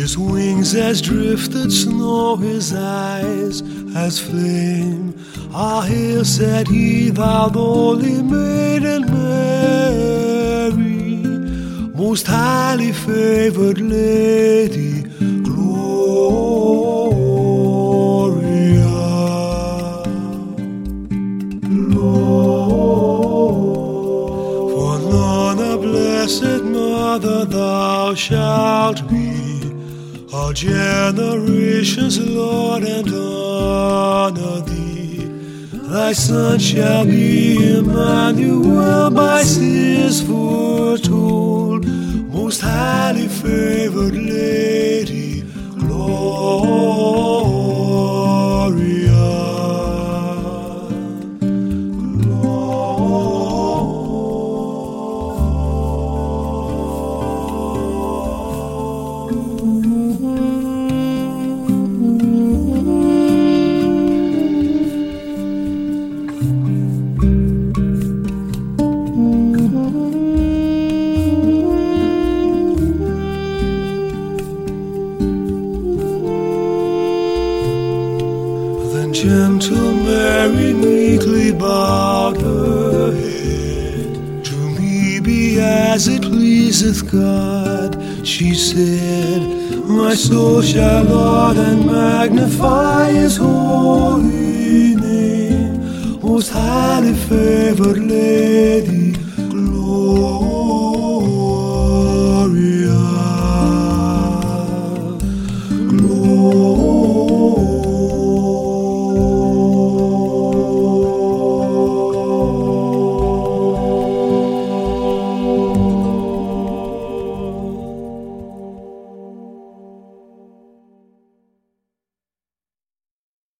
His wings as drifted snow, his eyes as flame. Ah, hail, said he, thou holy Maiden Mary, most highly favored Lady Gloria. For none a blessed mother thou shalt be, all generations, Lord, and honor thee. Thy son shall be Emmanuel, by seers foretold, most highly favored Lady Gloria. Gentle Mary meekly bowed her head. To me be as it pleaseth God, she said. My soul shall laud and magnify his holy name, most highly favored Lady.